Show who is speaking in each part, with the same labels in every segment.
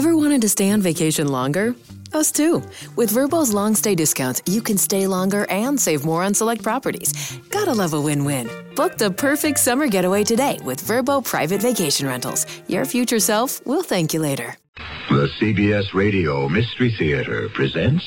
Speaker 1: Ever wanted to stay on vacation longer? Us too. With Vrbo's long stay discounts, you can stay longer and save more on select properties. Gotta love a win-win. Book the perfect summer getaway today with Vrbo Private Vacation Rentals. Your future self will thank you later.
Speaker 2: The CBS Radio Mystery Theater presents...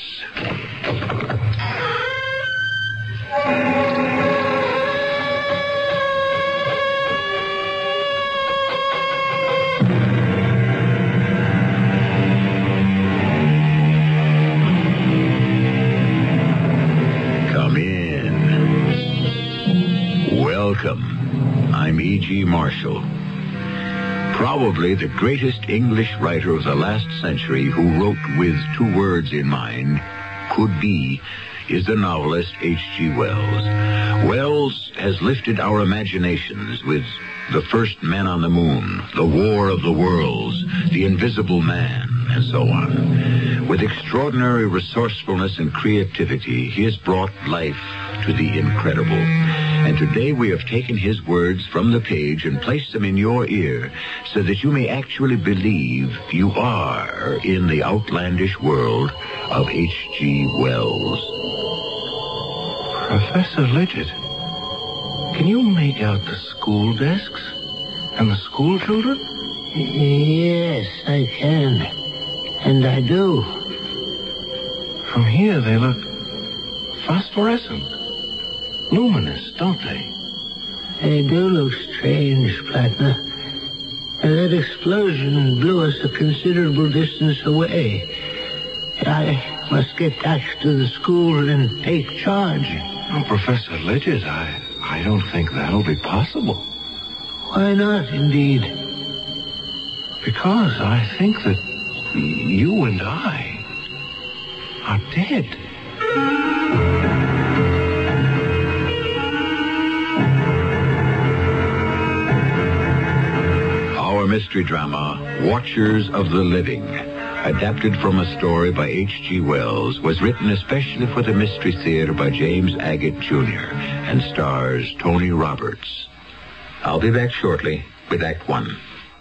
Speaker 2: Welcome. I'm E.G. Marshall. Probably the greatest English writer of the last century who wrote with two words in mind, could be, is the novelist H.G. Wells. Wells has lifted our imaginations with The First Man on the Moon, The War of the Worlds, The Invisible Man, and so on. With extraordinary resourcefulness and creativity, he has brought life to the incredible. And today we have taken his words from the page and placed them in your ear so that you may actually believe you are in the outlandish world of H.G. Wells.
Speaker 3: Professor Lidgett, can you make out the school desks and the school children?
Speaker 4: Yes, I can. And I do.
Speaker 3: From here they look phosphorescent. Luminous, don't they?
Speaker 4: They do look strange, Plattner. And that explosion blew us a considerable distance away. I must get back to the school and take charge.
Speaker 3: Oh, Professor Lidgett, I don't think that'll be possible.
Speaker 4: Why not, indeed?
Speaker 3: Because I think that you and I are dead.
Speaker 2: Mystery drama, Watchers of the Living, adapted from a story by H.G. Wells, was written especially for the Mystery Theater by James Agate, Jr., and stars Tony Roberts. I'll be back shortly with Act One.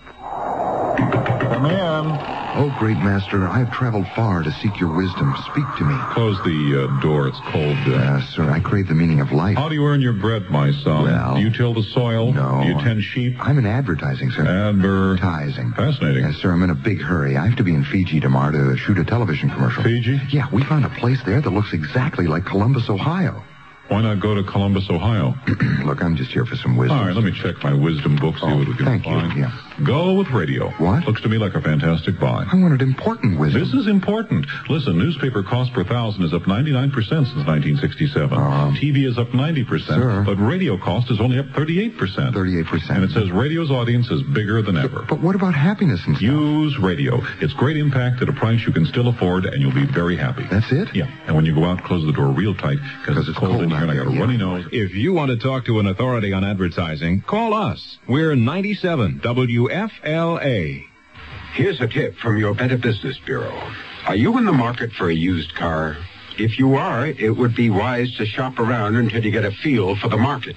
Speaker 5: Come in.
Speaker 6: Oh, great master, I have traveled far to seek your wisdom. Speak to me.
Speaker 5: Close the door. It's cold.
Speaker 6: Sir, I crave the meaning of life.
Speaker 5: How do you earn your bread, my son?
Speaker 6: Well,
Speaker 5: do you till the soil?
Speaker 6: No.
Speaker 5: Do you tend sheep?
Speaker 6: I'm in advertising, sir. Advertising.
Speaker 5: Fascinating.
Speaker 6: Yes, sir, I'm in a big hurry. I have to be in Fiji tomorrow to shoot a television commercial.
Speaker 5: Fiji?
Speaker 6: Yeah, we found a place there that looks exactly like Columbus, Ohio.
Speaker 5: Why not go to Columbus, Ohio?
Speaker 6: Look, I'm just here for some wisdom.
Speaker 5: All right, let me check my wisdom book, see what we can
Speaker 6: thank
Speaker 5: find.
Speaker 6: You. Yeah.
Speaker 5: Go with radio.
Speaker 6: What?
Speaker 5: Looks to me like a fantastic buy.
Speaker 6: I wanted important wisdom.
Speaker 5: This is important. Listen, newspaper cost per thousand is up 99% since 1967. TV is up 90%.
Speaker 6: Sir.
Speaker 5: But radio cost is only up 38%.
Speaker 6: 38%.
Speaker 5: And it says radio's audience is bigger than ever.
Speaker 6: But what about happiness and stuff?
Speaker 5: Use radio. It's great impact at a price you can still afford, and you'll be very happy.
Speaker 6: That's it?
Speaker 5: Yeah. And when you go out, close the door real tight, because it's cold in here and I got a runny nose.
Speaker 7: If you want to talk to an authority on advertising, call us. We're 97 WFLA.
Speaker 8: Here's a tip from your Better Business Bureau. Are you in the market for a used car? If you are, it would be wise to shop around until you get a feel for the market.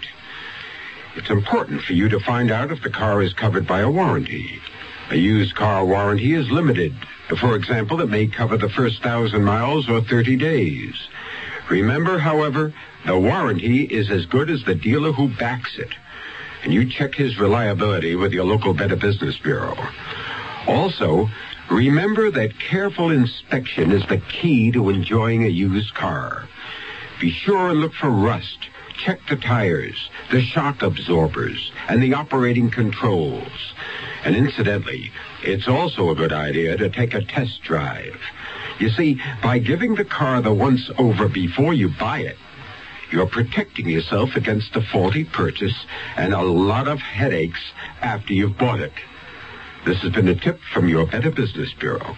Speaker 8: It's important for you to find out if the car is covered by a warranty. A used car warranty is limited. For example, it may cover the first 1,000 miles or 30 days. Remember, however, the warranty is as good as the dealer who backs it. And you check his reliability with your local Better Business Bureau. Also, remember that careful inspection is the key to enjoying a used car. Be sure and look for rust. Check the tires, the shock absorbers, and the operating controls. And incidentally, it's also a good idea to take a test drive. You see, by giving the car the once-over before you buy it, you're protecting yourself against a faulty purchase and a lot of headaches after you've bought it. This has been a tip from your Better Business Bureau.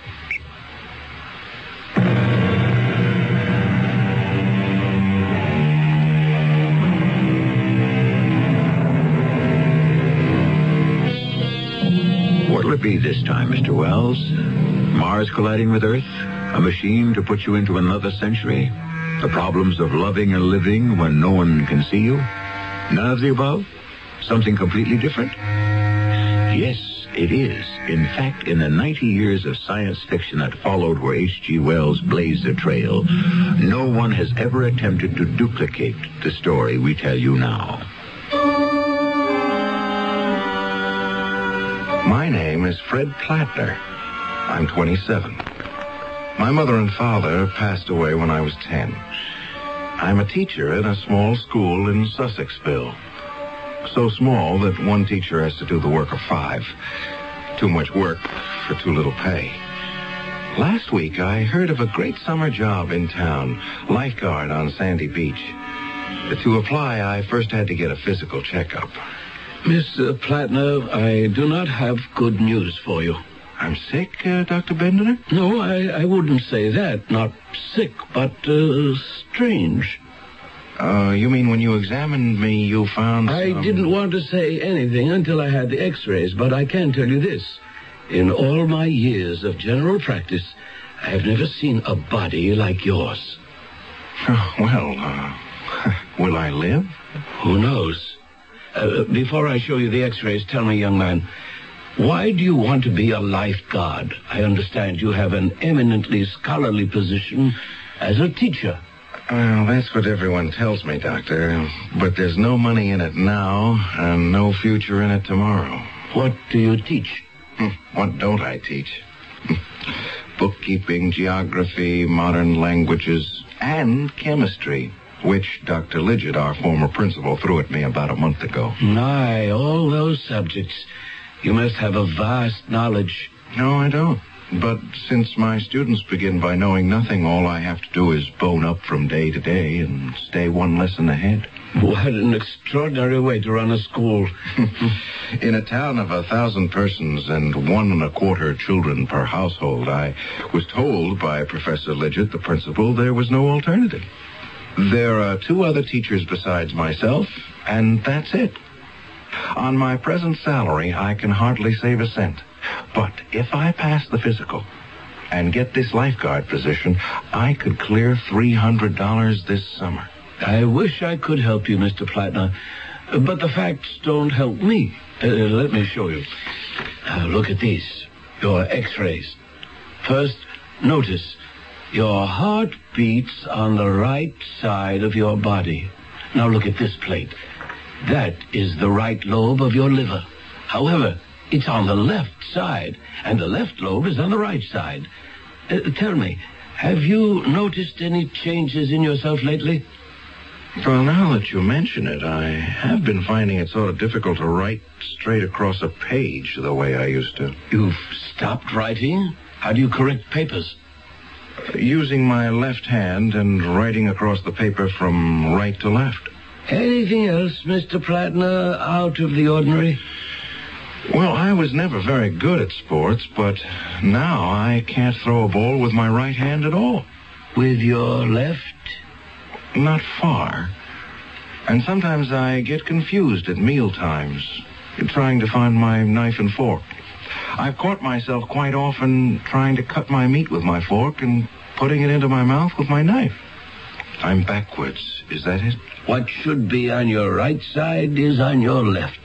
Speaker 2: What'll it be this time, Mr. Wells? Mars colliding with Earth? A machine to put you into another century? The problems of loving and living when no one can see you? None of the above? Something completely different? Yes, It is. In fact, in the 90 years of science fiction that followed where H.G. Wells blazed a trail, no one has ever attempted to duplicate the story we tell you now.
Speaker 3: My name is Fred Plattner. I'm 27. My mother and father passed away when I was 10. I'm a teacher in a small school in Sussexville. So small that one teacher has to do the work of 5. Too much work for too little pay. Last week, I heard of a great summer job in town, lifeguard on Sandy Beach. To apply, I first had to get a physical checkup.
Speaker 4: Miss Plattner, I do not have good news for you.
Speaker 3: I'm sick, Dr. Bendener?
Speaker 4: No, I wouldn't say that. Not sick, but strange.
Speaker 3: You mean when you examined me, you found
Speaker 4: I didn't want to say anything until I had the x-rays, but I can tell you this. In all my years of general practice, I have never seen a body like yours.
Speaker 3: Will I live?
Speaker 4: Who knows? Before I show you the x-rays, tell me, young man, why do you want to be a lifeguard? I understand you have an eminently scholarly position as a teacher.
Speaker 3: Well, that's what everyone tells me, Doctor. But there's no money in it now and no future in it tomorrow.
Speaker 4: What do you teach?
Speaker 3: What don't I teach? Bookkeeping, geography, modern languages, and chemistry, which Dr. Lidgett, our former principal, threw at me about a month ago.
Speaker 4: My, all those subjects. You must have a vast knowledge.
Speaker 3: No, I don't. But since my students begin by knowing nothing, all I have to do is bone up from day to day and stay one lesson ahead.
Speaker 4: What an extraordinary way to run a school.
Speaker 3: In a town of 1,000 persons and 1 1/4 children per household, I was told by Professor Lidgett, the principal, there was no alternative. There are 2 other teachers besides myself, and that's it. On my present salary, I can hardly save a cent. But if I pass the physical and get this lifeguard position, I could clear $300 this summer.
Speaker 4: I wish I could help you, Mr. Plattner, but the facts don't help me. Let me show you. Look at these, your x-rays. First, notice your heart beats on the right side of your body. Now look at this plate. That is the right lobe of your liver. However, it's on the left side, and the left lobe is on the right side. Tell me, have you noticed any changes in yourself lately?
Speaker 3: Well, now that you mention it, I have been finding it sort of difficult to write straight across a page the way I used to.
Speaker 4: You've stopped writing? How do you correct papers?
Speaker 3: Using my left hand and writing across the paper from right to left.
Speaker 4: Anything else, Mr. Plattner, out of the ordinary?
Speaker 3: Well, I was never very good at sports, but now I can't throw a ball with my right hand at all.
Speaker 4: With your left?
Speaker 3: Not far. And sometimes I get confused at meal times, trying to find my knife and fork. I've caught myself quite often trying to cut my meat with my fork and putting it into my mouth with my knife. I'm backwards. Is that it?
Speaker 4: What should be on your right side is on your left.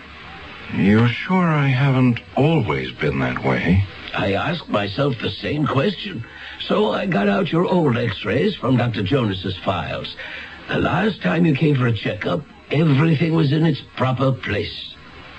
Speaker 3: You're sure I haven't always been that way?
Speaker 4: I asked myself the same question. So I got out your old x-rays from Dr. Jonas's files. The last time you came for a checkup, everything was in its proper place.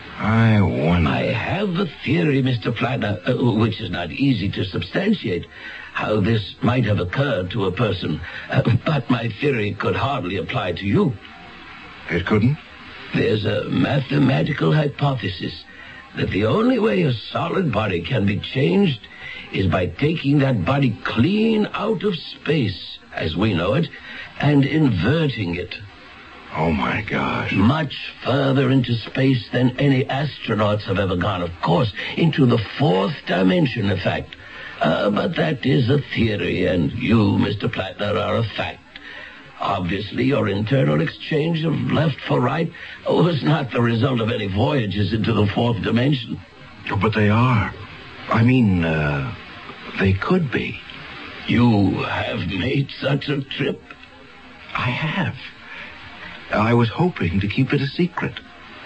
Speaker 3: I wonder.
Speaker 4: I have a theory, Mr. Plattner, which is not easy to substantiate, how this might have occurred to a person. But my theory could hardly apply to you.
Speaker 3: It couldn't?
Speaker 4: There's a mathematical hypothesis that the only way a solid body can be changed is by taking that body clean out of space, as we know it, and inverting it.
Speaker 3: Oh, my gosh.
Speaker 4: Much further into space than any astronauts have ever gone. Of course, into the 4th dimension, in fact. But that is a theory, and you, Mr. Plattner, are a fact. Obviously, your internal exchange of left for right was not the result of any voyages into the 4th dimension.
Speaker 3: But they are. I mean, they could be.
Speaker 4: You have made such a trip?
Speaker 3: I have. I was hoping to keep it a secret.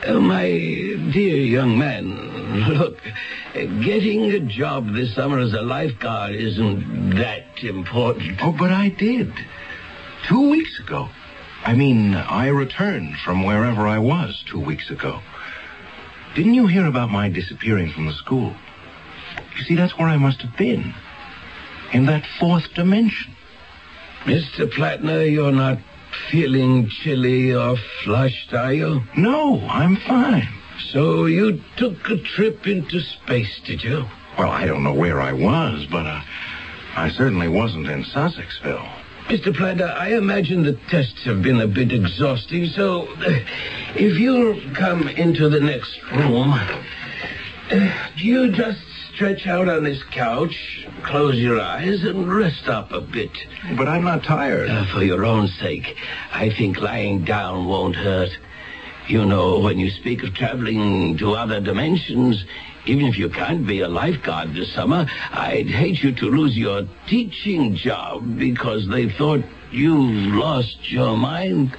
Speaker 9: My dear young man, look, getting a job this summer as a lifeguard isn't that important.
Speaker 3: Oh, but I did. 2 weeks ago. I returned from wherever I was 2 weeks ago. Didn't you hear about my disappearing from the school? You see, that's where I must have been. In that fourth dimension.
Speaker 9: Mr. Plattner, you're not feeling chilly or flushed, are you?
Speaker 3: No, I'm fine.
Speaker 9: So you took a trip into space, did you?
Speaker 3: Well, I don't know where I was, but I certainly wasn't in Sussexville.
Speaker 9: Mr. Plattner, I imagine the tests have been a bit exhausting, so if you'll come into the next room, you just stretch out on this couch, close your eyes, and rest up a bit.
Speaker 3: But I'm not tired.
Speaker 9: For your own sake, I think lying down won't hurt. You know, when you speak of traveling to other dimensions, even if you can't be a lifeguard this summer, I'd hate you to lose your teaching job because they thought you lost your mind.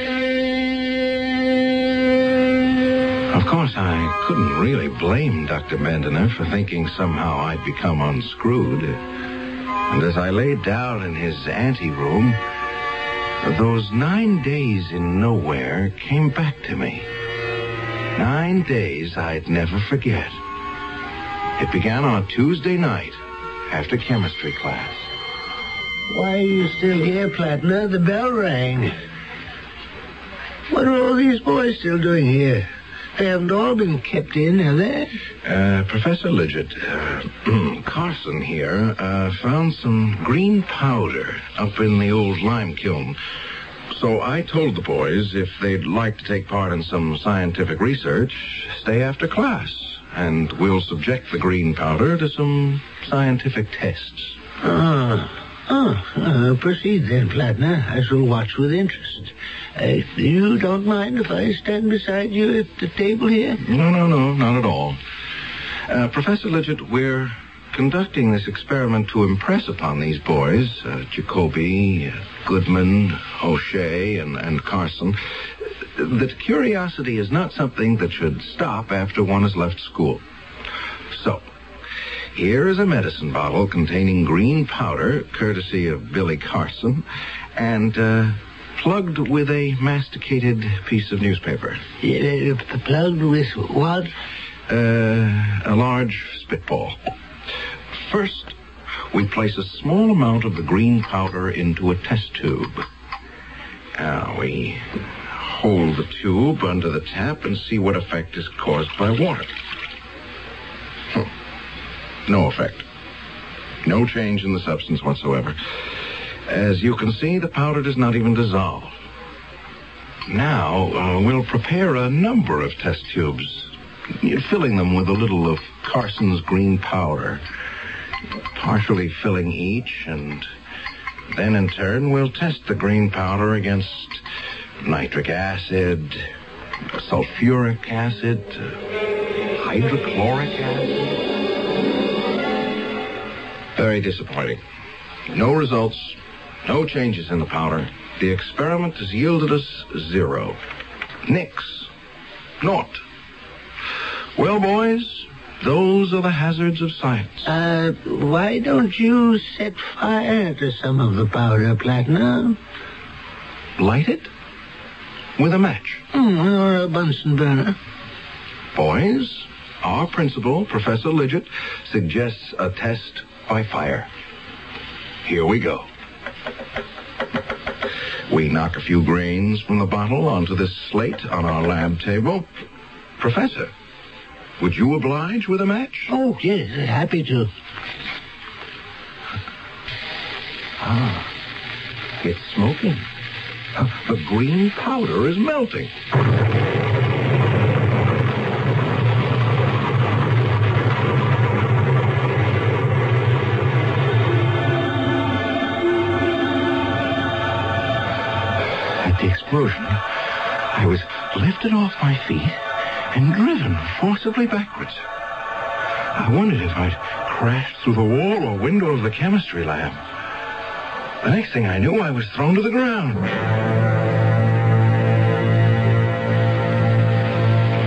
Speaker 3: Of course, I couldn't really blame Dr. Bandoner for thinking somehow I'd become unscrewed. And as I laid down in his anteroom, those 9 days in nowhere came back to me. 9 days I'd never forget. It began on a Tuesday night after chemistry class.
Speaker 4: Why are you still here, Plattner? The bell rang. What are all these boys still doing here? They haven't all been kept in, have they?
Speaker 3: Professor Lidgett, Carson here, found some green powder up in the old lime kiln. So I told the boys if they'd like to take part in some scientific research, stay after class, and we'll subject the green powder to some scientific tests.
Speaker 4: Proceed then, Plattner. I shall watch with interest. You don't mind if I stand beside you at the table here?
Speaker 3: No, not at all. Professor Lidgett, we're conducting this experiment to impress upon these boys, Jacoby, Goodman, O'Shea, and Carson, that curiosity is not something that should stop after one has left school. So, here is a medicine bottle containing green powder, courtesy of Billy Carson, and plugged with a masticated piece of newspaper.
Speaker 4: Plugged with what?
Speaker 3: A large spitball. First, we place a small amount of the green powder into a test tube. Now, we hold the tube under the tap and see what effect is caused by water. No effect. No change in the substance whatsoever. As you can see, the powder does not even dissolve. Now, we'll prepare a number of test tubes, filling them with a little of Carson's green powder, partially filling each, and then in turn we'll test the green powder against nitric acid, sulfuric acid, hydrochloric acid. Very disappointing. No results, no changes in the powder. The experiment has yielded us 0. Nix. Naught. Well, boys, those are the hazards of science.
Speaker 4: Why don't you set fire to some of the powder, Plattner?
Speaker 3: Light it? With a match?
Speaker 4: Or a Bunsen burner.
Speaker 3: Boys, our principal, Professor Lidgett, suggests a test by fire. Here we go. We knock a few grains from the bottle onto this slate on our lab table. Professor, would you oblige with a match?
Speaker 4: Oh, yes, happy to.
Speaker 3: It's smoking. The green powder is melting. The explosion, I was lifted off my feet and driven forcibly backwards. I wondered if I'd crashed through the wall or window of the chemistry lab. The next thing I knew, I was thrown to the ground.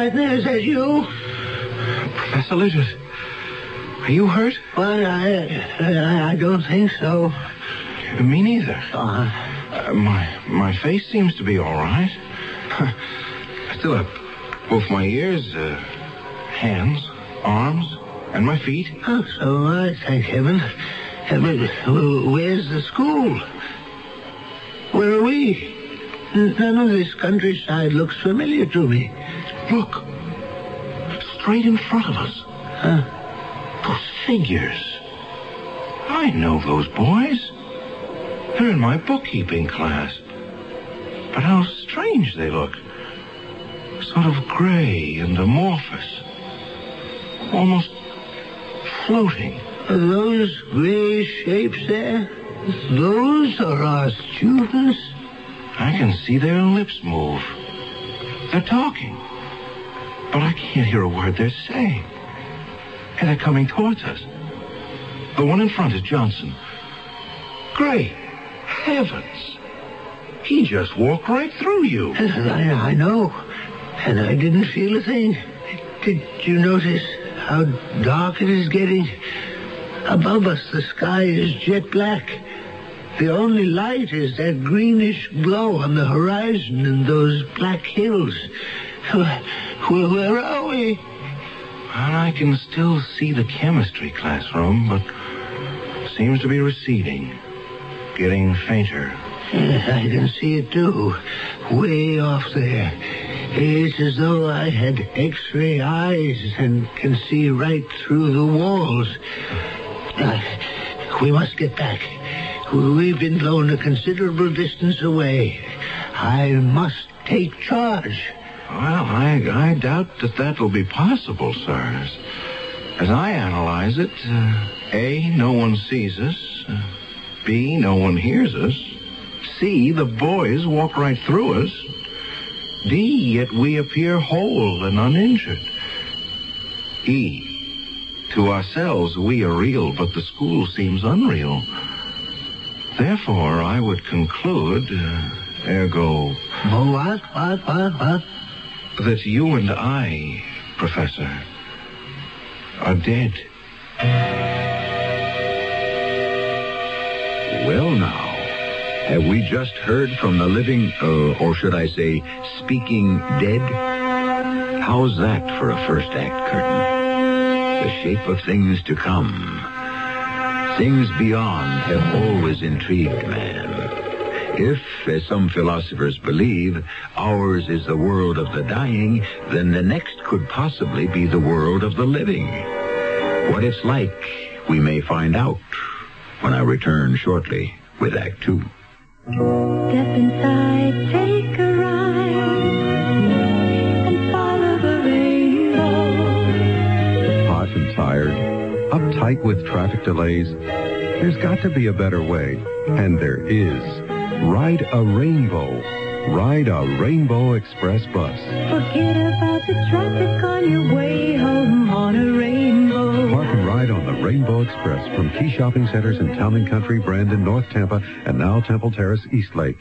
Speaker 4: Plattner, is that you?
Speaker 3: Professor Lizard, are you hurt?
Speaker 4: Well, I don't think so.
Speaker 3: Me neither. My face seems to be all right. I still have both my ears, hands, arms, and my feet.
Speaker 4: Oh, so thank heaven. Where's the school? Where are we? None of this countryside looks familiar to me.
Speaker 3: Look. Straight in front of us. Those figures. I know those boys. They're in my bookkeeping class. But how strange they look. Sort of gray and amorphous. Almost floating.
Speaker 4: Are those gray shapes there? Those are our students?
Speaker 3: I can see their lips move. They're talking. But I can't hear a word they're saying. And they're coming towards us. The one in front is Johnson. Great heavens. He just walked right through you.
Speaker 4: I know. And I didn't feel a thing. Did you notice how dark it is getting? Above us, the sky is jet black. The only light is that greenish glow on the horizon and those black hills. Where are we?
Speaker 3: Well, I can still see the chemistry classroom, but it seems to be receding, getting fainter.
Speaker 4: I can see it, too. Way off there. It's as though I had X-ray eyes and can see right through the walls. We must get back. We've been blown a considerable distance away. I must take charge.
Speaker 3: Well, I doubt that will be possible, sir. As I analyze it, A, no one sees us. B, no one hears us. C, the boys walk right through us. D, yet we appear whole and uninjured. E, to ourselves we are real, but the school seems unreal. Therefore, I would conclude, ergo...
Speaker 4: What?
Speaker 3: That you and I, Professor, are dead.
Speaker 2: Well, now, have we just heard from the living, or should I say, speaking dead? How's that for a first act curtain? The shape of things to come. Things beyond have always intrigued man. If, as some philosophers believe, ours is the world of the dying, then the next could possibly be the world of the living. What it's like, we may find out when I return shortly with Act 2.
Speaker 10: Step inside, take a ride, and follow the rainbow.
Speaker 11: Hot and tired, uptight with traffic delays. There's got to be a better way, and there is. Ride a Rainbow. Ride a Rainbow Express bus.
Speaker 10: Forget about the traffic on your way home on a rainbow.
Speaker 11: Park and ride on the Rainbow Express from key shopping centers in Town and Country, Brandon, North Tampa, and now Temple Terrace, Eastlake.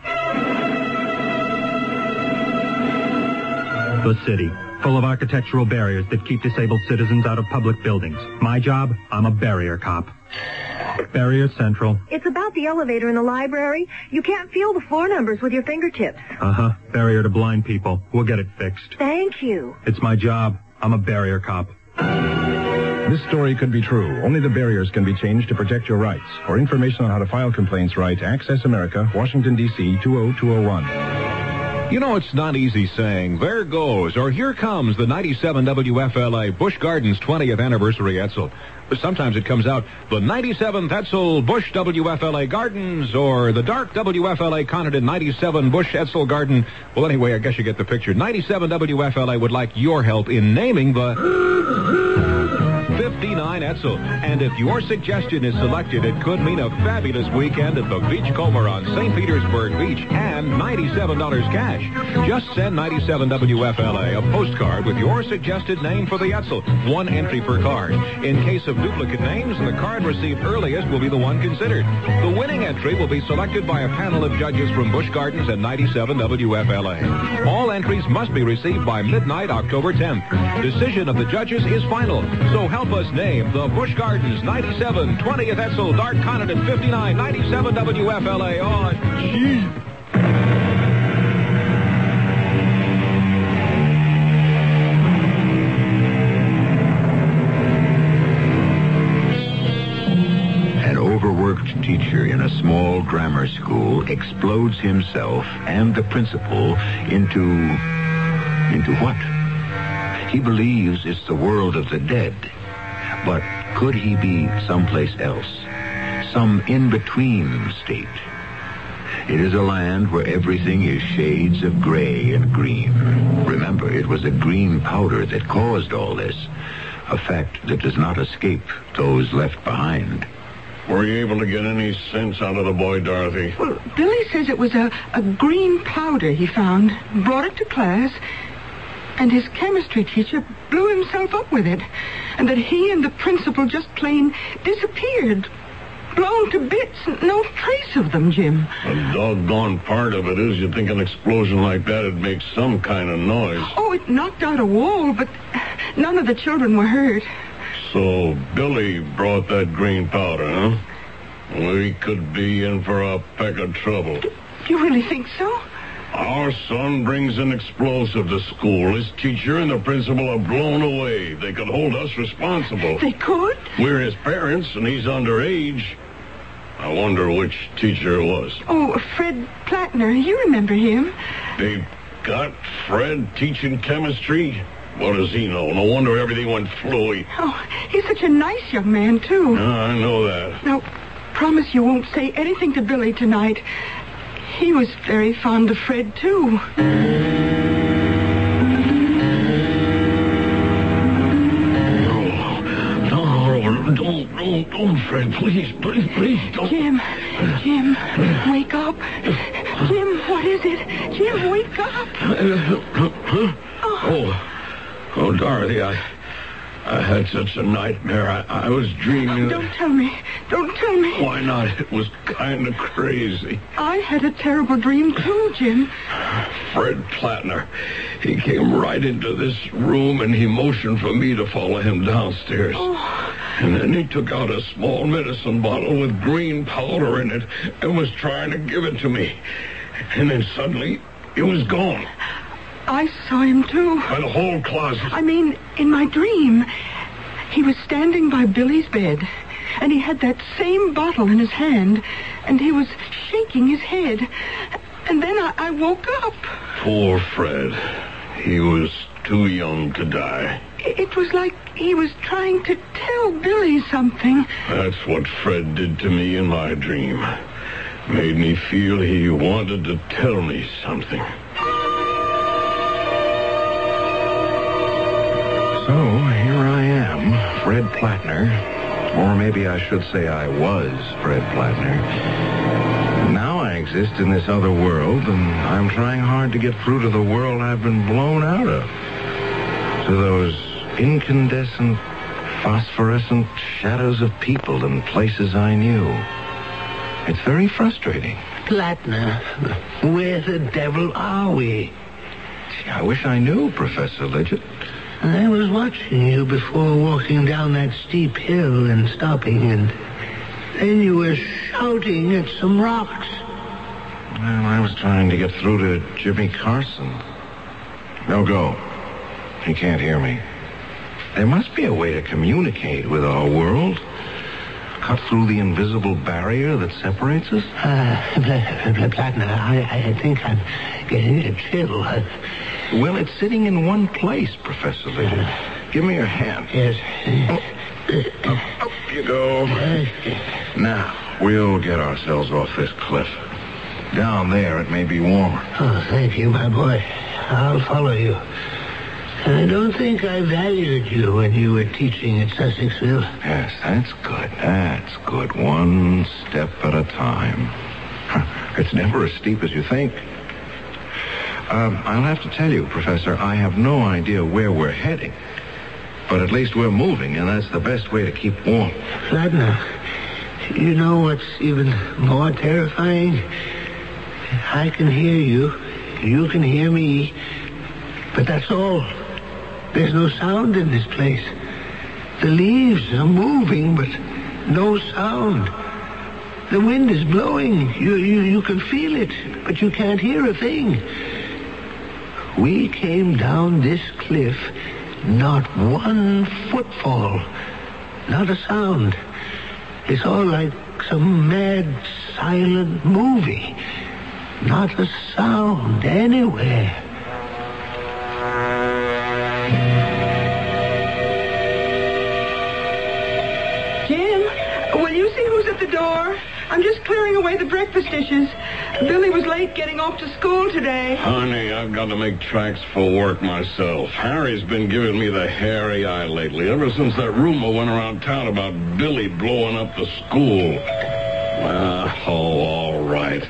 Speaker 12: The city, full of architectural barriers that keep disabled citizens out of public buildings. My job, I'm a barrier cop. Barrier Central.
Speaker 13: It's about the elevator in the library. You can't feel the floor numbers with your fingertips.
Speaker 12: Uh-huh. Barrier to blind people. We'll get it fixed.
Speaker 13: Thank you.
Speaker 12: It's my job. I'm a barrier cop.
Speaker 14: This story could be true. Only the barriers can be changed to protect your rights. For information on how to file complaints, write Access America, Washington, D.C. 20201.
Speaker 7: You know, it's not easy saying, there goes, or here comes the 97 WFLA Busch Gardens 20th Anniversary Etzel. Sometimes it comes out, the 97th Etzel Busch WFLA Gardens, or the Dark WFLA Conant 97 Busch Etzel Garden. Well, anyway, I guess you get the picture. 97 WFLA would like your help in naming the 50 59 Etzel. And if your suggestion is selected, it could mean a fabulous weekend at the Beachcomber on St. Petersburg Beach and $97 cash. Just send 97 WFLA a postcard with your suggested name for the Etzel. One entry per card. In case of duplicate names, the card received earliest will be the one considered. The winning entry will be selected by a panel of judges from Busch Gardens and 97 WFLA. All entries must be received by midnight, October 10th. Decision of the judges is final. So help us name the Busch Gardens 97, 20th Etzel, Dark Conant 59, 97 WFLA. Oh, gee.
Speaker 2: An overworked teacher in a small grammar school explodes himself and the principal into what? He believes it's the world of the dead. But could he be someplace else? Some in-between state? It is a land where everything is shades of gray and green. Remember, it was a green powder that caused all this. A fact that does not escape those left behind.
Speaker 15: Were you able to get any sense out of the boy, Dorothy?
Speaker 16: Well, Billy says it was a green powder he found, brought it to class, and his chemistry teacher blew himself up with it, and that he and the principal just plain disappeared, blown to bits, no trace of them, Jim.
Speaker 15: The doggone part of it is you'd think an explosion like that would make some kind of noise.
Speaker 16: Oh, it knocked out a wall, but none of the children were hurt.
Speaker 15: So Billy brought that green powder, huh? We could be in for a peck of trouble.
Speaker 16: Do you really think so?
Speaker 15: Our son brings an explosive to school. His teacher and the principal are blown away. They could hold us responsible.
Speaker 16: They could?
Speaker 15: We're his parents, and he's underage. I wonder which teacher it was.
Speaker 16: Oh, Fred Plattner. You remember him.
Speaker 15: They've got Fred teaching chemistry? What does he know? No wonder everything went fluey.
Speaker 16: Oh, he's such a nice young man, too.
Speaker 15: I know that.
Speaker 16: Now, promise you won't say anything to Billy tonight. He was very fond of Fred, too.
Speaker 15: No, don't, Fred. Please, don't.
Speaker 16: Jim, wake up. Jim, what is it? Jim, wake up.
Speaker 15: Oh, Dorothy, I had such a nightmare. I was dreaming.
Speaker 16: Don't tell me.
Speaker 15: Why not? It was kind of crazy.
Speaker 16: I had a terrible dream, too, Jim.
Speaker 15: Fred Plattner. He came right into this room, and he motioned for me to follow him downstairs.
Speaker 16: Oh.
Speaker 15: And then he took out a small medicine bottle with green powder in it and was trying to give it to me. And then suddenly, it was gone.
Speaker 16: I saw him, too.
Speaker 15: By the whole closet.
Speaker 16: I mean, in my dream, he was standing by Billy's bed, and he had that same bottle in his hand, and he was shaking his head. And then I woke up.
Speaker 15: Poor Fred. He was too young to die.
Speaker 16: It was like he was trying to tell Billy something.
Speaker 15: That's what Fred did to me in my dream. Made me feel he wanted to tell me something.
Speaker 3: So, here I am, Fred Plattner. Or maybe I should say I was Fred Plattner. Now I exist in this other world, and I'm trying hard to get through to the world I've been blown out of. To those incandescent, phosphorescent shadows of people and places I knew. It's very frustrating.
Speaker 4: Plattner, where the devil are we?
Speaker 3: Gee, I wish I knew, Professor Lidgett.
Speaker 4: I was watching you before walking down that steep hill and stopping, and then you were shouting at some rocks.
Speaker 3: Well, I was trying to get through to Jimmy Carson. No go. He can't hear me. There must be a way to communicate with our world. Cut through the invisible barrier that separates us?
Speaker 4: Plattner, I think I'm getting a chill.
Speaker 3: Well, it's sitting in one place, Professor Lidgett. Give me your hand.
Speaker 4: Yes.
Speaker 3: Up you go. Now, we'll get ourselves off this cliff. Down there, it may be warmer.
Speaker 4: Oh, thank you, my boy. I'll follow you. I don't think I valued you when you were teaching at Sussexville.
Speaker 3: Yes, that's good. That's good. One step at a time. It's never as steep as you think. I'll have to tell you, Professor, I have no idea where we're heading. But at least we're moving, and that's the best way to keep warm.
Speaker 4: Flatner, you know what's even more terrifying? I can hear you. You can hear me. But that's all. There's no sound in this place. The leaves are moving, but no sound. The wind is blowing. You can feel it, but you can't hear a thing. We came down this cliff, not one footfall, not a sound. It's all like some mad, silent movie. Not a sound anywhere.
Speaker 16: Jim, will you see who's at the door? I'm just clearing away the breakfast dishes. Billy was late getting off to school today.
Speaker 15: Honey, I've got to make tracks for work myself. Harry's been giving me the hairy eye lately, ever since that rumor went around town about Billy blowing up the school. All right.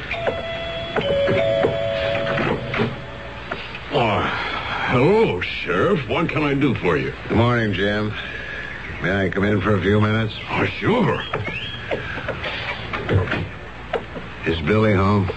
Speaker 15: Hello, Sheriff. What can I do for you?
Speaker 17: Good morning, Jim. May I come in for a few minutes?
Speaker 15: Oh, sure.
Speaker 17: Is Billy home?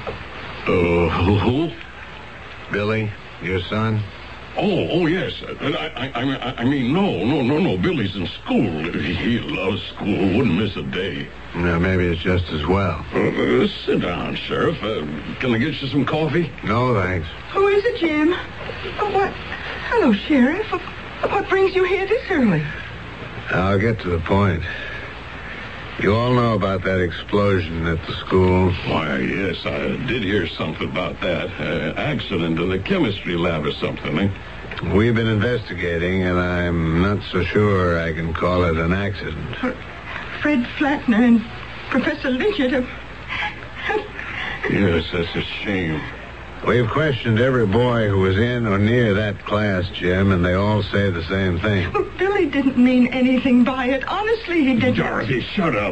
Speaker 15: Who?
Speaker 17: Billy, your son?
Speaker 15: Oh, yes. I mean, no. Billy's in school. He loves school. Wouldn't miss a day.
Speaker 17: No, maybe it's just as well.
Speaker 15: Sit down, Sheriff. Can I get you some coffee?
Speaker 17: No, thanks.
Speaker 16: Who is it, Jim? What? Hello, Sheriff. What brings you here this early?
Speaker 17: I'll get to the point. You all know about that explosion at the school?
Speaker 15: Why, yes, I did hear something about that. Accident in the chemistry lab or something, eh?
Speaker 17: We've been investigating, and I'm not so sure I can call it an accident.
Speaker 16: Fred Flatner and Professor Lidgett have...
Speaker 15: Yes, that's a shame.
Speaker 17: We've questioned every boy who was in or near that class, Jim, and they all say the same thing.
Speaker 16: Well, Billy didn't mean anything by it. Honestly, he didn't.
Speaker 15: Dorothy, shut up.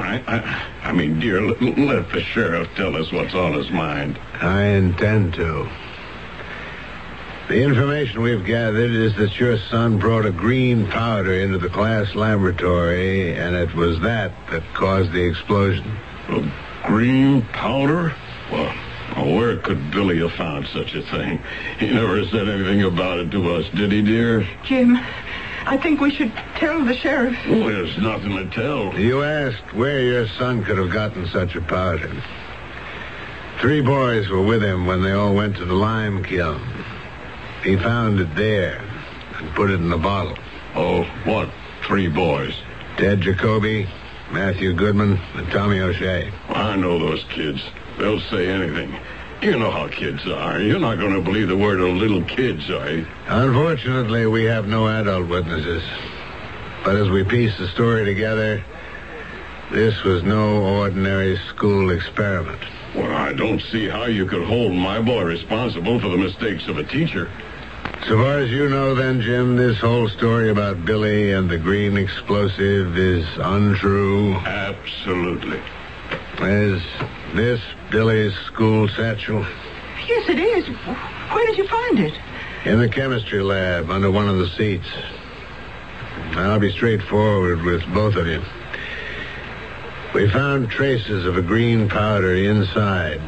Speaker 15: I mean, dear, let the sheriff tell us what's on his mind.
Speaker 17: I intend to. The information we've gathered is that your son brought a green powder into the class laboratory, and it was that caused the explosion.
Speaker 15: A green powder? Well, where could Billy have found such a thing? He never said anything about it to us, did he, dear?
Speaker 16: Jim, I think we should tell the sheriff.
Speaker 15: Well, there's nothing to tell.
Speaker 17: You asked where your son could have gotten such a powder. 3 boys were with him when they all went to the lime kiln. He found it there and put it in a bottle.
Speaker 15: Oh, what 3 boys?
Speaker 17: Ted Jacoby, Matthew Goodman, and Tommy O'Shea.
Speaker 15: I know those kids. They'll say anything. You know how kids are. You're not going to believe the word of little kids, are you?
Speaker 17: Unfortunately, we have no adult witnesses. But as we piece the story together, this was no ordinary school experiment.
Speaker 15: Well, I don't see how you could hold my boy responsible for the mistakes of a teacher.
Speaker 17: So far as you know, then, Jim, this whole story about Billy and the green explosive is untrue?
Speaker 15: Absolutely.
Speaker 17: Is this Billy's school satchel?
Speaker 16: Yes, it is. Where did you find it?
Speaker 17: In the chemistry lab, under one of the seats. I'll be straightforward with both of you. We found traces of a green powder inside.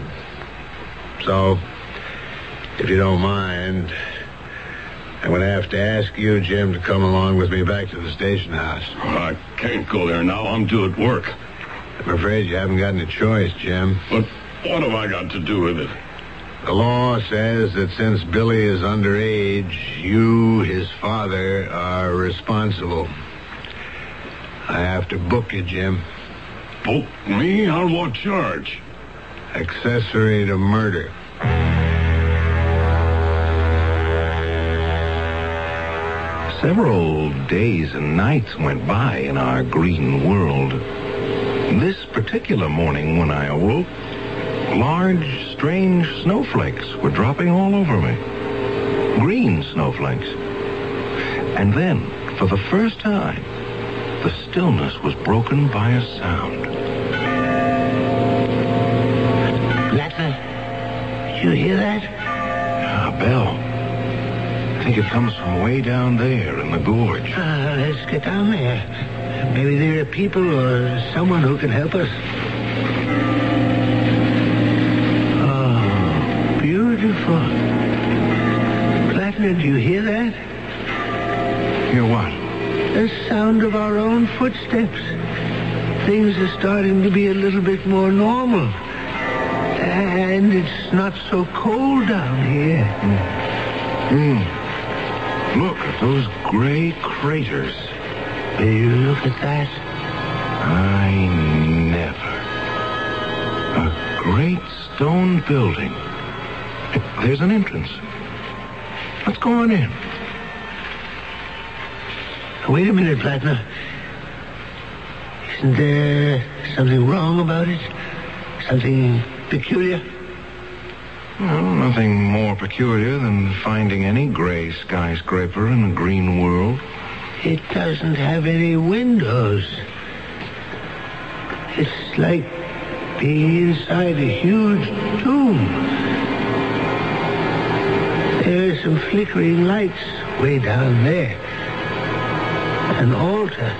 Speaker 17: So, if you don't mind, I'm going to have to ask you, Jim, to come along with me back to the station house.
Speaker 15: Oh, I can't go there now. I'm due at work.
Speaker 17: I'm afraid you haven't got any choice, Jim.
Speaker 15: But what have I got to do with it?
Speaker 17: The law says that since Billy is underage, you, his father, are responsible. I have to book you, Jim.
Speaker 15: Book me? On what charge?
Speaker 17: Accessory to murder.
Speaker 3: Several days and nights went by in our green world. This particular morning when I awoke, large, strange snowflakes were dropping all over me. green snowflakes. And then, for the first time, the stillness was broken by a sound.
Speaker 4: Plattner, did you hear that?
Speaker 3: A bell. I think it comes from way down there in the gorge.
Speaker 4: Let's get down there. Maybe there are people or someone who can help us. Oh, beautiful. Plattner, do you hear that?
Speaker 3: Hear what?
Speaker 4: The sound of our own footsteps. Things are starting to be a little bit more normal. And it's not so cold down here.
Speaker 3: Look at those gray craters.
Speaker 4: Will you look at that?
Speaker 3: I never. A great stone building. There's an entrance. Let's go on in.
Speaker 4: Wait a minute, Plattner. Isn't there something wrong about it? Something peculiar?
Speaker 3: Well, nothing more peculiar than finding any gray skyscraper in the green world.
Speaker 4: It doesn't have any windows. It's like being inside a huge tomb. There are some flickering lights way down there. An altar.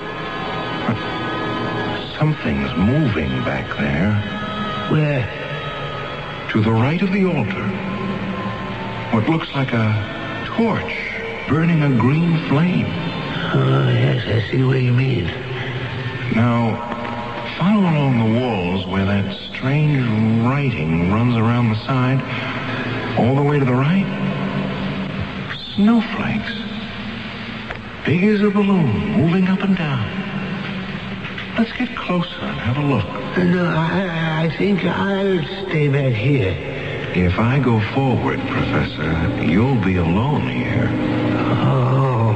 Speaker 3: Something's moving back there.
Speaker 4: Where?
Speaker 3: To the right of the altar. What looks like a torch burning a green flame.
Speaker 4: Oh, yes, I see what you mean.
Speaker 3: Now, follow along the walls where that strange writing runs around the side, all the way to the right. Snowflakes. Big as a balloon, moving up and down. Let's get closer and have a look.
Speaker 4: No, I think I'll stay back here.
Speaker 3: If I go forward, Professor, you'll be alone here.
Speaker 4: Oh.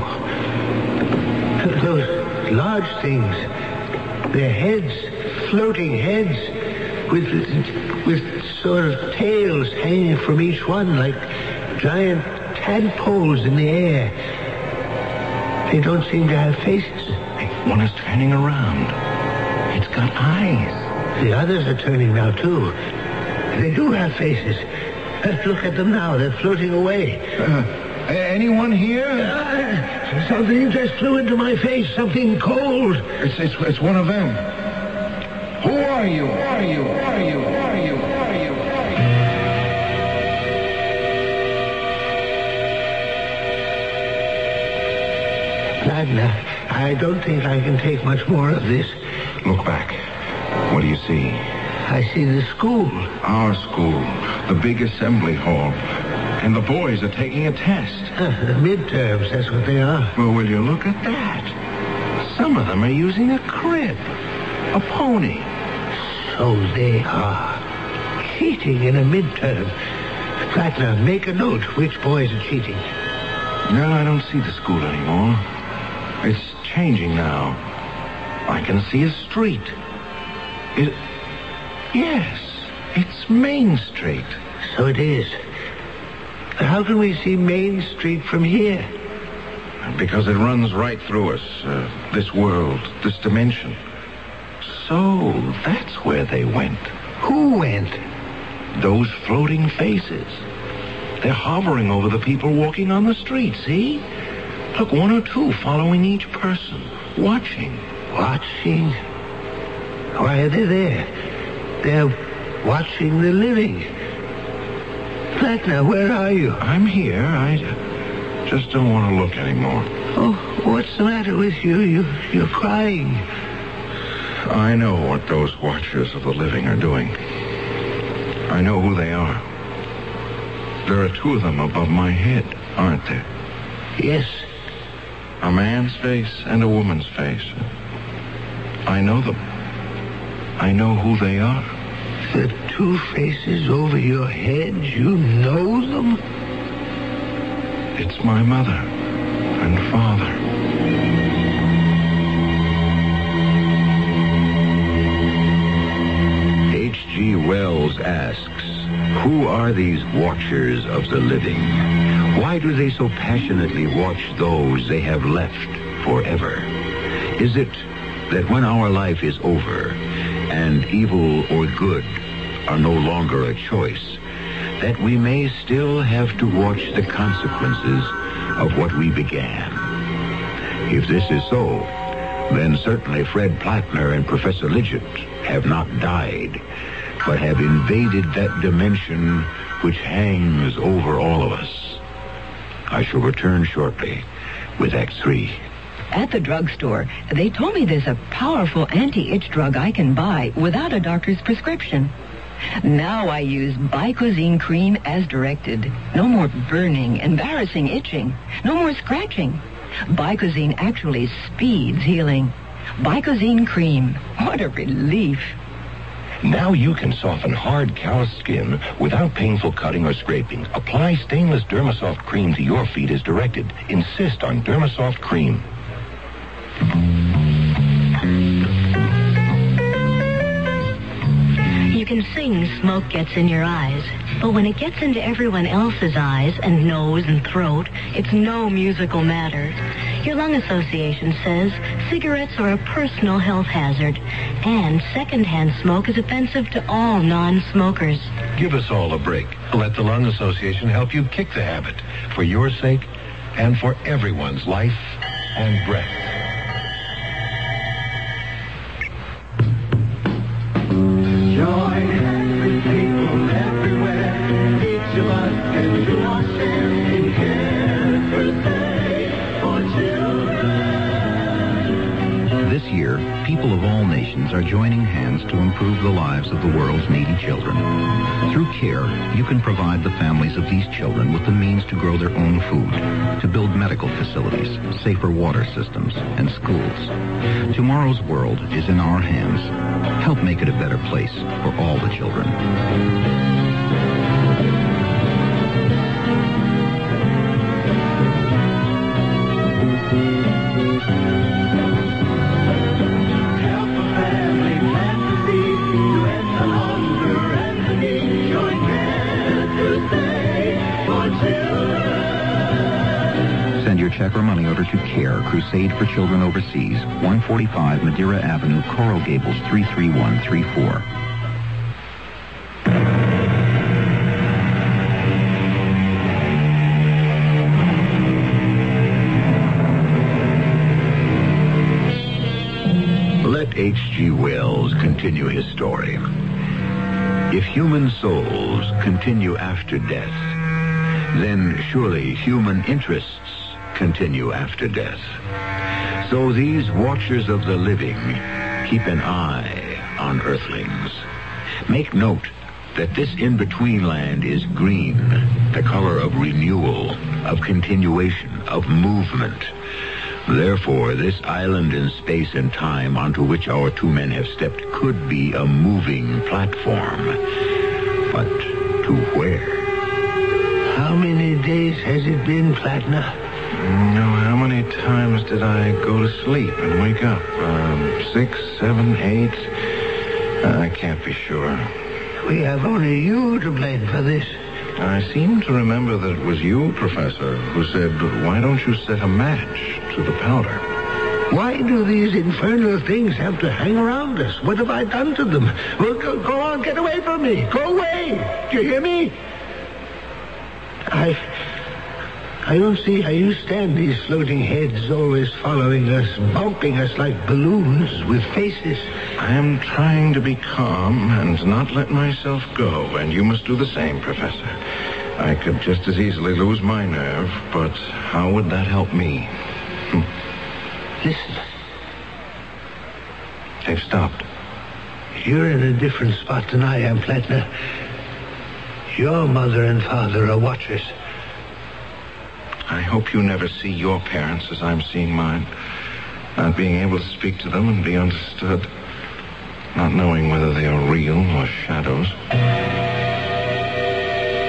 Speaker 4: Those large things. Their heads, floating heads, with sort of tails hanging from each one like giant tadpoles in the air. They don't seem to have faces.
Speaker 3: One is turning around. It's got eyes.
Speaker 4: The others are turning now, too. They do have faces. Let's look at them now. They're floating away.
Speaker 3: Anyone here?
Speaker 4: Something just flew into my face. Something cold.
Speaker 3: It's one of them. Who are you? Who are you? Who are you? Who are you? Who are you?
Speaker 4: Plattner, I don't think I can take much more of this.
Speaker 3: Look back. What do you see?
Speaker 4: I see the school.
Speaker 3: Our school. The big assembly hall. And the boys are taking a test.
Speaker 4: The midterms, that's what they are.
Speaker 3: Well, will you look at that? Some of them are using a crib. A pony.
Speaker 4: So they are. Cheating in a midterm. Plattner, make a note which boys are cheating.
Speaker 3: No, I don't see the school anymore. It's changing now. I can see a street. Yes, it's Main Street.
Speaker 4: So it is. But how can we see Main Street from here?
Speaker 3: Because it runs right through us. This world, this dimension. So that's where they went.
Speaker 4: Who went?
Speaker 3: Those floating faces. They're hovering over the people walking on the street, see? Look, one or two following each person. Watching.
Speaker 4: Watching? Why are they there? They're watching the living. Plattner, where are you?
Speaker 3: I'm here. I just don't want to look anymore.
Speaker 4: Oh, what's the matter with you? You're crying.
Speaker 3: I know what those watchers of the living are doing. I know who they are. There are two of them above my head, aren't there?
Speaker 4: Yes.
Speaker 3: A man's face and a woman's face. I know them. I know who they are.
Speaker 4: The two faces over your head, you know them?
Speaker 3: It's my mother and father.
Speaker 2: H.G. Wells asks, who are are these watchers of the living? Why do they so passionately watch those they have left forever? Is it that when our life is over and evil or good are no longer a choice, that we may still have to watch the consequences of what we began? If this is so, then certainly Fred Plattner and Professor Lidgett have not died, but have invaded that dimension which hangs over all of us. I shall return shortly with Act 3.
Speaker 18: At the drugstore, they told me there's a powerful anti-itch drug I can buy without a doctor's prescription. Now I use Bicozine cream as directed. No more burning, embarrassing itching. No more scratching. Bicozine actually speeds healing. Bicozine cream. What a relief.
Speaker 19: Now you can soften hard, calloused skin without painful cutting or scraping. Apply stainless Dermasoft cream to your feet as directed. Insist on Dermasoft cream.
Speaker 20: You can sing Smoke Gets in Your Eyes, but when it gets into everyone else's eyes and nose and throat, it's no musical matter. Your lung association says cigarettes are a personal health hazard, and secondhand smoke is offensive to all non-smokers.
Speaker 19: Give us all a break. Let the Lung Association help you kick the habit for your sake and for everyone's life and breath.
Speaker 10: Join hands with people everywhere. Each of us can do our share in Care Crusade for children.
Speaker 21: This year, people of all nations are joining hands to improve the lives of the world's needy children. Through CARE, you can provide the families of these children with the means to grow their own food, to build medical facilities, safer water systems, and schools. Tomorrow's world is in our hands. Help make it a better place for all the children. Send your check or money order to CARE, Crusade for Children Overseas, 145 Madeira Avenue, Coral Gables, 33134.
Speaker 2: Let H.G. Wells continue his story. If human souls continue after death, then surely human interests continue after death. So these watchers of the living keep an eye on earthlings. Make note that this in-between land is green, the color of renewal, of continuation, of movement. Therefore, this island in space and time onto which our two men have stepped could be a moving platform. But to where?
Speaker 4: How many days has it been, Plattner?
Speaker 3: How many times did I go to sleep and wake up? 6, 7, 8? I can't be sure.
Speaker 4: We have only you to blame for this.
Speaker 3: I seem to remember that it was you, Professor, who said, why don't you set a match to the powder?
Speaker 4: Why do these infernal things have to hang around us? What have I done to them? Well, go on, get away from me. Go away. Do you hear me? I don't see how you stand these floating heads always following us, bumping us like balloons with faces.
Speaker 3: I am trying to be calm and not let myself go, and you must do the same, Professor. I could just as easily lose my nerve, but how would that help me?
Speaker 4: Listen.
Speaker 3: They've stopped.
Speaker 4: You're in a different spot than I am, Plattner. Your mother and father are watchers.
Speaker 3: I hope you never see your parents as I'm seeing mine. Not being able to speak to them and be understood. Not knowing whether they are real or shadows.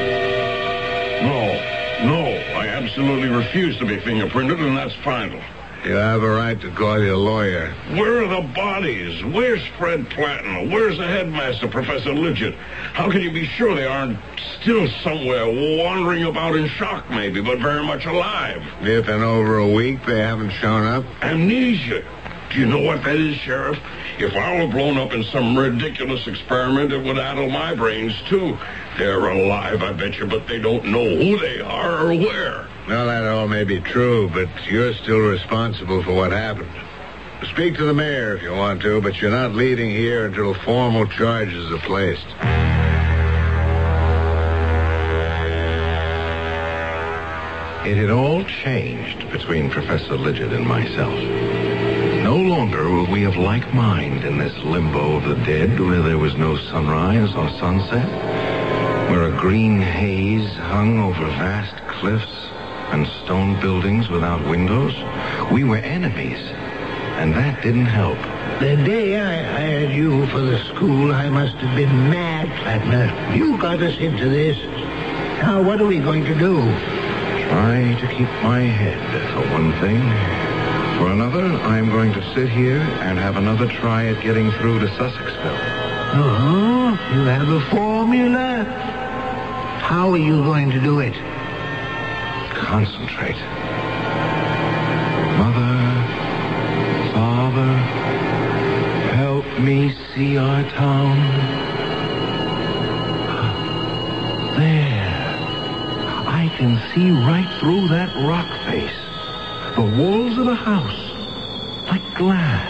Speaker 15: No, I absolutely refuse to be fingerprinted, and that's final.
Speaker 17: You have a right to call your lawyer.
Speaker 15: Where are the bodies? Where's Fred Platten? Where's the headmaster, Professor Lidgett? How can you be sure they aren't still somewhere wandering about in shock, maybe, but very much alive?
Speaker 17: If in over a week they haven't shown up?
Speaker 15: Amnesia. Do you know what that is, Sheriff? If I were blown up in some ridiculous experiment, it would addle my brains, too. They're alive, I bet you, but they don't know who they are or where.
Speaker 17: Well, that all may be true, but you're still responsible for what happened. Speak to the mayor if you want to, but you're not leaving here until formal charges are placed.
Speaker 3: It had all changed between Professor Lidgett and myself. No longer were we of like mind in this limbo of the dead where there was no sunrise or sunset, where a green haze hung over vast cliffs and stone buildings without windows. We were enemies, and that didn't help.
Speaker 4: The day I hired you for the school, I must have been mad, Plattner. You got us into this. Now, what are we going to do?
Speaker 3: Try to keep my head, for one thing. For another, I'm going to sit here and have another try at getting through to Sussexville.
Speaker 4: Oh, you have a formula? How are you going to do it?
Speaker 3: Concentrate. Mother, Father, help me see our town. There. I can see right through that rock face. The walls of the house, like glass.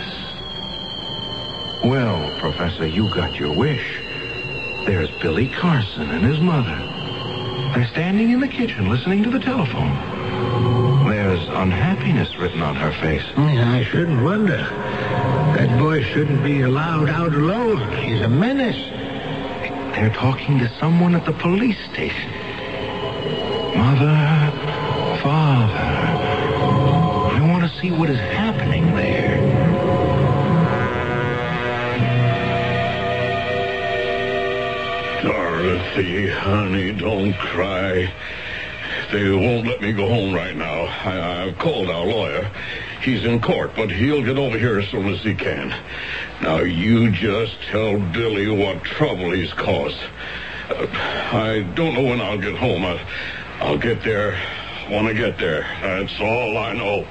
Speaker 3: Well, Professor, you got your wish. There's Billy Carson and his mother. They're standing in the kitchen listening to the telephone. There's unhappiness written on her face.
Speaker 4: I shouldn't wonder. That boy shouldn't be allowed out alone. He's a menace.
Speaker 3: They're talking to someone at the police station. Mother, Father, I want to see what is happening there.
Speaker 15: Dorothy, honey, don't cry. They won't let me go home right now. I've called our lawyer. He's in court, but he'll get over here as soon as he can. Now, you just tell Billy what trouble he's caused. I don't know when I'll get home. I'll get there when I get there. That's all I know.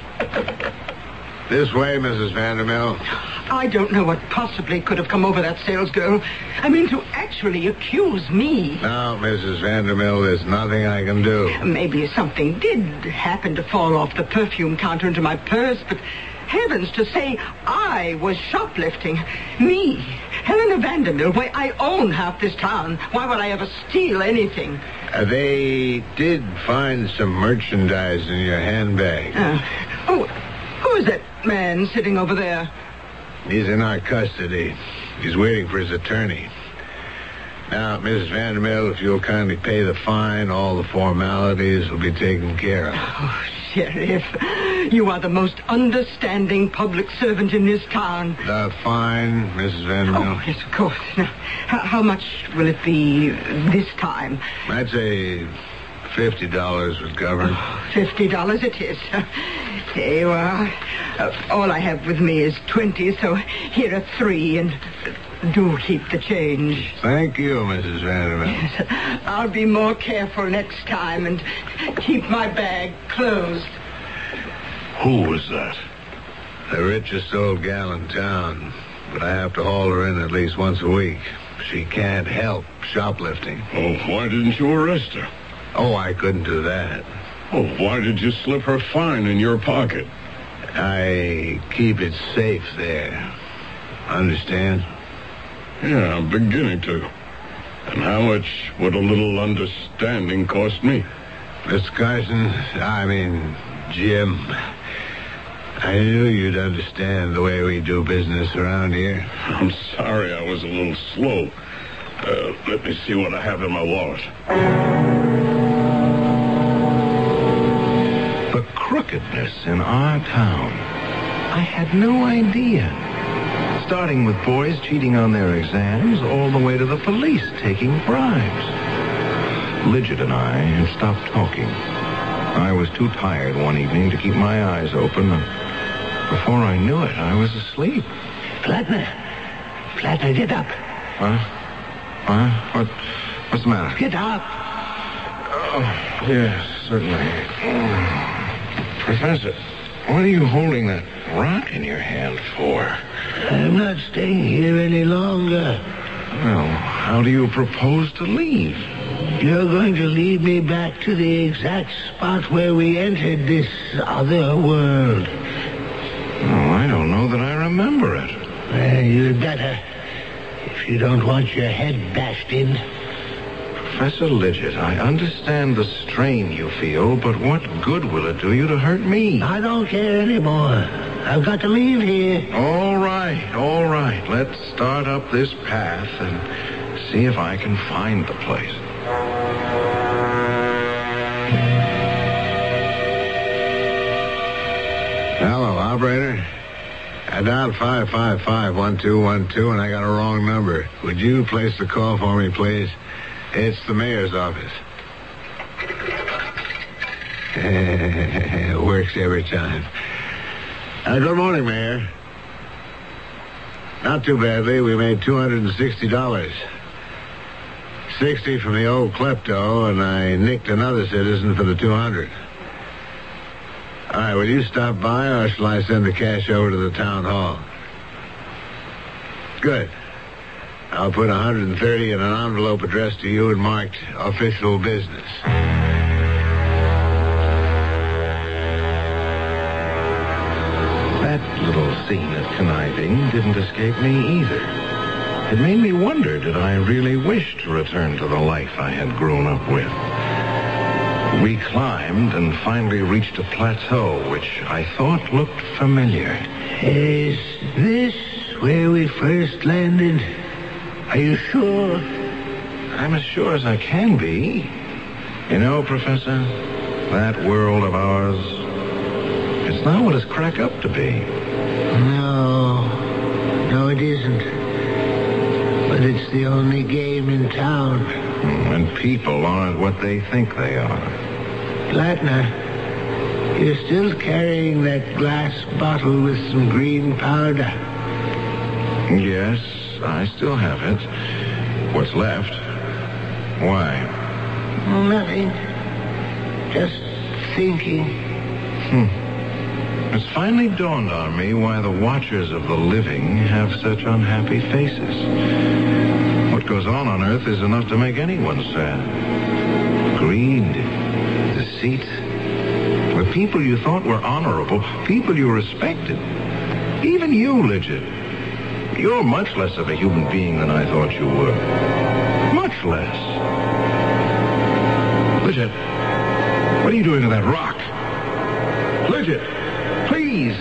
Speaker 17: This way, Mrs. Vandermill.
Speaker 16: I don't know what possibly could have come over that salesgirl. I mean, to actually accuse me.
Speaker 17: Now, Mrs. Vandermill, there's nothing I can do.
Speaker 16: Maybe something did happen to fall off the perfume counter into my purse, but heavens, to say I was shoplifting. Me, Helena Vandermill, why, I own half this town. Why would I ever steal anything?
Speaker 17: They did find some merchandise in your handbag.
Speaker 16: Who is that man sitting over there?
Speaker 17: He's in our custody. He's waiting for his attorney. Now, Mrs. Vandermill, if you'll kindly pay the fine, all the formalities will be taken care of.
Speaker 16: Oh, Sheriff, you are the most understanding public servant in this town.
Speaker 17: The fine, Mrs. Vandermill?
Speaker 16: Oh, yes, of course. Now, how much will it be this time?
Speaker 17: I'd say $50 would cover.
Speaker 16: $50 it is. Here you are. All I have with me is 20, so here are 3, and do keep the change.
Speaker 17: Thank you, Mrs. Vandermill.
Speaker 16: Yes, I'll be more careful next time and keep my bag closed.
Speaker 17: Who was that? The richest old gal in town, but I have to haul her in at least once a week. She can't help shoplifting.
Speaker 15: Oh, why didn't you arrest her?
Speaker 17: Oh, I couldn't do that.
Speaker 15: Oh, why did you slip her fine in your pocket?
Speaker 17: I keep it safe there. Understand?
Speaker 15: Yeah, I'm beginning to. And how much would a little understanding cost me?
Speaker 17: Mr. Carson, Jim, I knew you'd understand the way we do business around here.
Speaker 15: I'm sorry I was a little slow. Let me see what I have in my wallet.
Speaker 3: The crookedness in our town. I had no idea. Starting with boys cheating on their exams, all the way to the police taking bribes. Lidgett and I had stopped talking. I was too tired one evening to keep my eyes open, and Before I knew it, I was asleep.
Speaker 4: Plattner, get up.
Speaker 3: What's the matter?
Speaker 4: Get up.
Speaker 3: Oh, yes, certainly. Professor, what are you holding that rock in your hand for?
Speaker 4: I'm not staying here any longer.
Speaker 3: Well, how do you propose to leave?
Speaker 4: You're going to lead me back to the exact spot where we entered this other world.
Speaker 3: Oh, I don't know that I remember it.
Speaker 4: Well, you'd better, if you don't want your head bashed in.
Speaker 3: Professor Lidgett, I understand the strain you feel, but what good will it do you to hurt me?
Speaker 4: I don't care anymore. I've got to leave here.
Speaker 3: All right. Let's start up this path and see if I can find the place.
Speaker 17: Hello, operator. I dialed 555-1212, and I got a wrong number. Would you place the call for me, please? It's the mayor's office. It works every time. Good morning, Mayor. Not too badly. We made $260. 60 from the old klepto, and I nicked another citizen for the 200. All right, will you stop by, or shall I send the cash over to the town hall? Good. I'll put 130 in an envelope addressed to you and marked official business.
Speaker 3: That little scene of conniving didn't escape me either. It made me wonder, did I really wish to return to the life I had grown up with? We climbed and finally reached a plateau which I thought looked familiar.
Speaker 4: Is this where we first landed? Are you sure?
Speaker 3: I'm as sure as I can be. You know, Professor, that world of ours, it's not what it's cracked up to be.
Speaker 4: No, it isn't. But it's the only game in town.
Speaker 3: And people aren't what they think they are.
Speaker 4: Plattner, you're still carrying that glass bottle with some green powder.
Speaker 3: Yes, I still have it. What's left? Why?
Speaker 4: Nothing. Just thinking.
Speaker 3: It's finally dawned on me why the watchers of the living have such unhappy faces. What goes on Earth is enough to make anyone sad. Greed, deceit. The people you thought were honorable, people you respected. Even you, Lidgett. You're much less of a human being than I thought you were. Much less. Lidgett, what are you doing to that rock? Lidgett, please.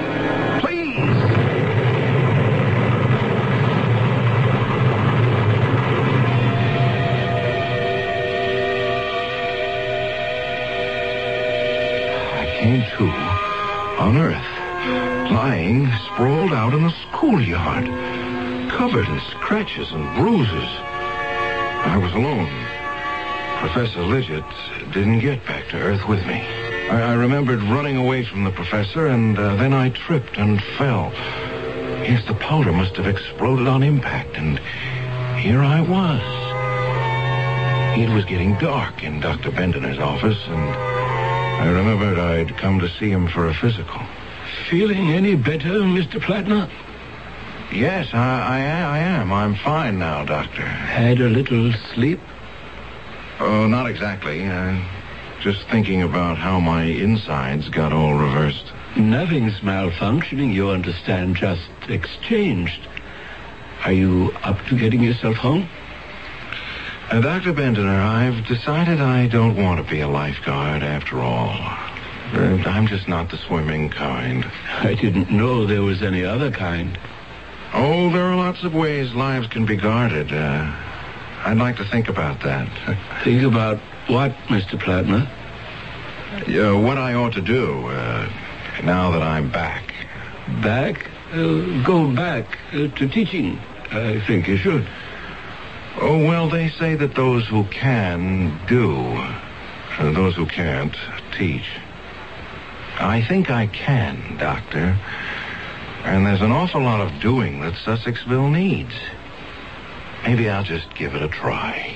Speaker 3: I came to on Earth. Lying, sprawled out in the schoolyard, covered in scratches and bruises. I was alone. Professor Lidgett didn't get back to Earth with me. I remembered running away from the professor, and then I tripped and fell. Yes, the powder must have exploded on impact, and here I was. It was getting dark in Dr. Bendener's office, and I remembered I'd come to see him for a physical.
Speaker 9: Feeling any better, Mr. Plattner?
Speaker 3: Yes, I am. I'm fine now, Doctor.
Speaker 9: Had a little sleep?
Speaker 3: Oh, not exactly. Just thinking about how my insides got all reversed.
Speaker 9: Nothing's malfunctioning, you understand, just exchanged. Are you up to getting yourself home?
Speaker 3: Dr. Bendener, I've decided I don't want to be a lifeguard after all. I'm just not the swimming kind.
Speaker 9: I didn't know there was any other kind.
Speaker 3: Oh, there are lots of ways lives can be guarded. I'd like to think about that.
Speaker 9: Think about what, Mr. Plattner?
Speaker 3: What I ought to do, now that I'm back.
Speaker 9: Back? Go back to teaching. I think you should.
Speaker 3: Oh, well, they say that those who can do. Those who can't teach. I think I can, Doctor. And there's an awful lot of doing that Sussexville needs. Maybe I'll just give it a try.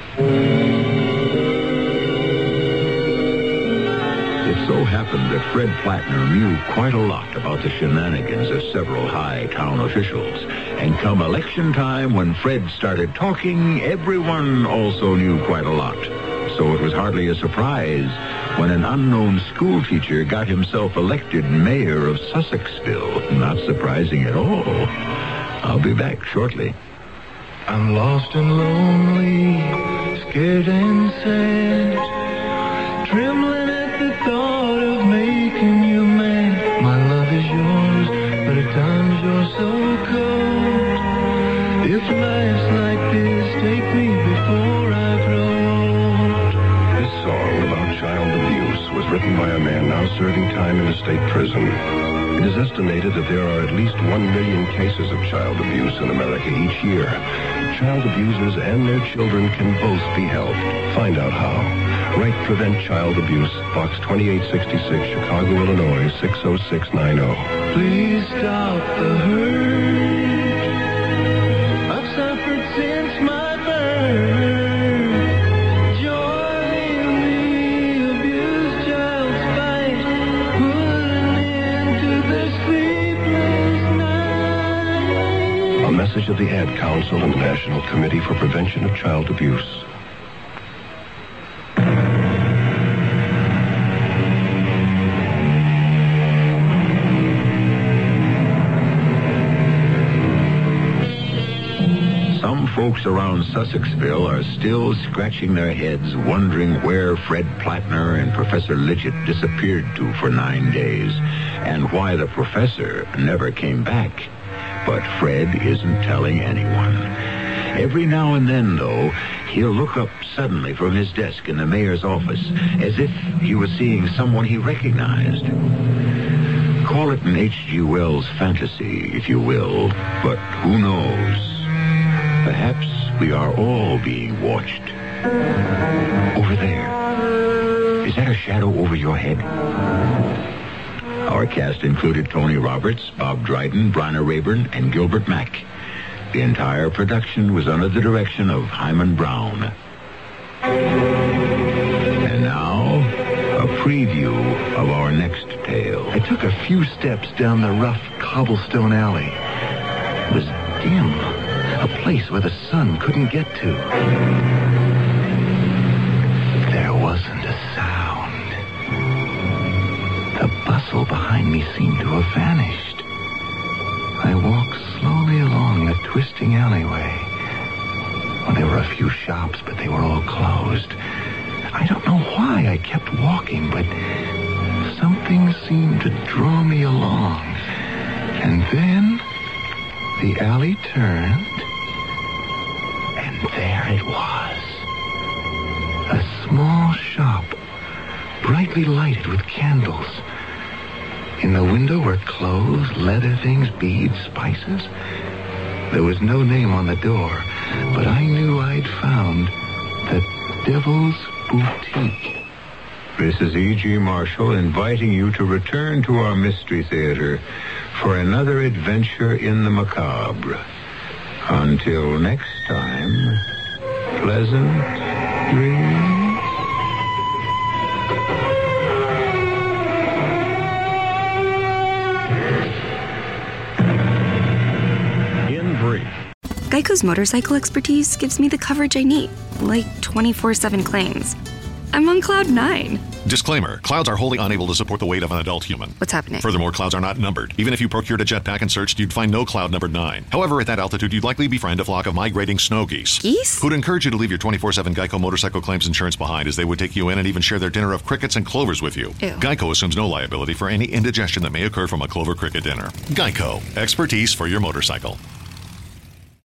Speaker 2: It so happened that Fred Plattner knew quite a lot about the shenanigans of several high town officials. And come election time, when Fred started talking, everyone also knew quite a lot. So it was hardly a surprise when an unknown school teacher got himself elected mayor of Sussexville. Not surprising at all. I'll be back shortly.
Speaker 10: I'm lost and lonely, scared and sad, trembling at the thought of making you mad. My love is yours, but at times you're so cold. If life's like this, take me before I grow old.
Speaker 19: This song about child abuse was written by a man now serving time in a state prison. It is estimated that there are at least 1 million cases of child abuse in America each year. Child abusers and their children can both be helped. Find out how. Write Prevent Child Abuse, Box 2866, Chicago, Illinois, 60690.
Speaker 10: Please stop the hurt I've suffered since my birth. Join the abused child's fight. Put an end to the sleepless night.
Speaker 19: A message of the Ad Council and the National Committee for Prevention of Child Abuse.
Speaker 2: Some folks around Sussexville are still scratching their heads, wondering where Fred Plattner and Professor Lidgett disappeared to for 9 days, and why the professor never came back. But Fred isn't telling anyone. Every now and then, though, he'll look up suddenly from his desk in the mayor's office, as if he was seeing someone he recognized. Call it an H.G. Wells fantasy, if you will, but who knows? Perhaps we are all being watched. Over there. Is that a shadow over your head? Our cast included Tony Roberts, Bob Dryden, Bryna Rayburn, and Gilbert Mack. The entire production was under the direction of Hyman Brown. And now, a preview of our next tale.
Speaker 6: I took a few steps down the rough cobblestone alley. It was dim, a place where the sun couldn't get to. There wasn't a sound. The bustle behind me seemed to have vanished. I walked slowly along the twisting alleyway. Well, there were a few shops, but they were all closed. I don't know why I kept walking, but something seemed to draw me along. And then the alley turned, and there it was. A small shop, brightly lighted with candles. In the window were clothes, leather things, beads, spices. There was no name on the door, but I knew I'd found the Devil's Boutique.
Speaker 2: This is E.G. Marshall inviting you to return to our Mystery Theater for another adventure in the macabre. Until next time, pleasant dreams.
Speaker 1: Geico's motorcycle expertise gives me the coverage I need, like 24/7 claims. I'm on cloud 9.
Speaker 22: Disclaimer, clouds are wholly unable to support the weight of an adult human.
Speaker 1: What's happening?
Speaker 22: Furthermore, clouds are not numbered. Even if you procured a jetpack and searched, you'd find no cloud numbered 9. However, at that altitude, you'd likely befriend a flock of migrating snow geese.
Speaker 1: Geese?
Speaker 22: Who'd encourage you to leave your 24/7 Geico motorcycle claims insurance behind, as they would take you in and even share their dinner of crickets and clovers with you.
Speaker 1: Ew.
Speaker 22: Geico assumes no liability for any indigestion that may occur from a clover cricket dinner. Geico, expertise for your motorcycle.